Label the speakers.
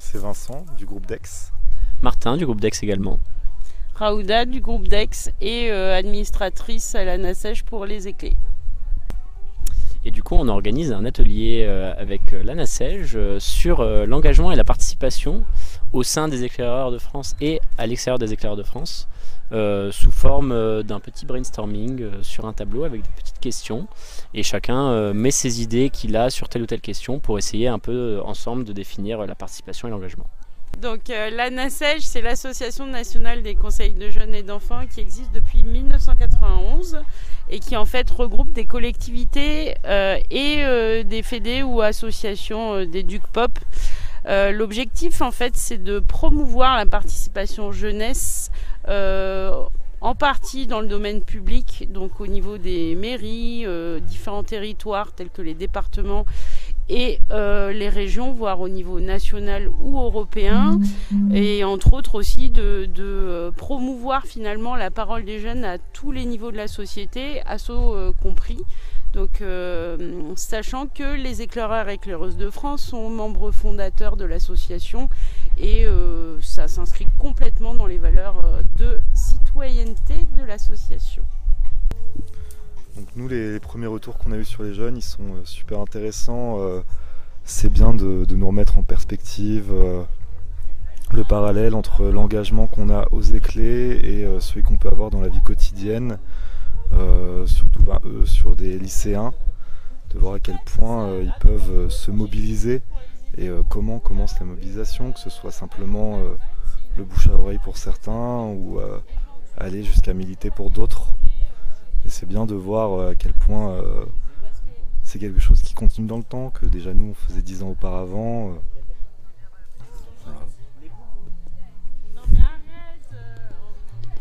Speaker 1: C'est Vincent du groupe DEX.
Speaker 2: Martin du groupe DEX également.
Speaker 3: Raouda du groupe DEX et administratrice à la NACEJ pour les éclés.
Speaker 2: Et du coup, on organise un atelier avec la NACEJ sur l'engagement et la participation au sein des éclaireurs de France et à l'extérieur des éclaireurs de France, sous forme d'un petit brainstorming sur un tableau avec des petites questions. Et chacun met ses idées qu'il a sur telle ou telle question pour essayer un peu ensemble de définir la participation et l'engagement.
Speaker 3: Donc la NACEJ, c'est l'Association nationale des conseils de jeunes et d'enfants qui existe depuis 1991 et qui en fait regroupe des collectivités et des fédés ou associations d'éduc pop. L'objectif en fait c'est de promouvoir la participation jeunesse en partie dans le domaine public, donc au niveau des mairies, différents territoires tels que les départements et les régions, voire au niveau national ou européen, et entre autres aussi de promouvoir finalement la parole des jeunes à tous les niveaux de la société, assos compris. Donc, sachant que les éclaireurs et éclaireuses de France sont membres fondateurs de l'association et ça s'inscrit complètement dans les valeurs de citoyenneté de l'association.
Speaker 1: Donc nous, les premiers retours qu'on a eus sur les jeunes, ils sont super intéressants. C'est bien de nous remettre en perspective le parallèle entre l'engagement qu'on a aux éclés et celui qu'on peut avoir dans la vie quotidienne, surtout eux sur des lycéens, de voir à quel point ils peuvent se mobiliser et comment commence la mobilisation, que ce soit simplement le bouche à oreille pour certains ou aller jusqu'à militer pour d'autres. Et c'est bien de voir à quel point c'est quelque chose qui continue dans le temps, que déjà nous on faisait 10 ans auparavant.